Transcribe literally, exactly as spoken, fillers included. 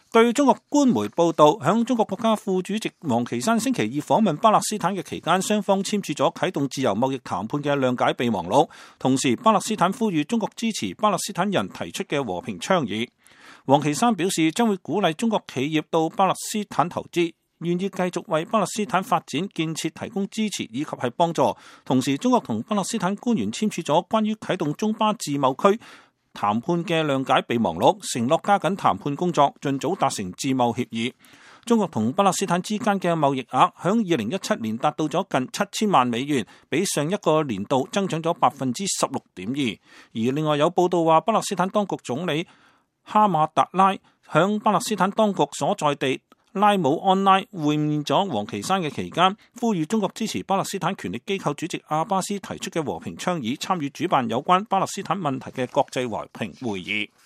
據中國官媒報道，響中國國家副主席王岐山星期二訪問巴勒斯坦嘅期間，雙方簽署咗啟動自由貿易談判嘅諒解備忘錄。同時，巴勒斯坦呼籲中國支持巴勒斯坦人提出嘅和平倡議。王岐山表示，將會鼓勵中國企業到巴勒斯坦投資，願意繼續為巴勒斯坦發展建設提供支持以及係幫助。同時，中國同巴勒斯坦官員簽署咗關於啟動中巴自貿區談判嘅諒解備忘錄，承諾加緊談判工作，盡早達成自貿協議。中國同巴勒斯坦之間嘅貿易額響二零一七年達到咗近七千萬美元，比上一個年度增長咗百分之十六點二。而另外有報道話，巴勒斯坦當局總理哈馬達拉響巴勒斯坦當局所在地拉姆安拉會面咗王岐山嘅期間，呼籲中國支持巴勒斯坦權力機構主席阿巴斯提出嘅和平倡議，參與主辦有關巴勒斯坦問題嘅國際和平會議。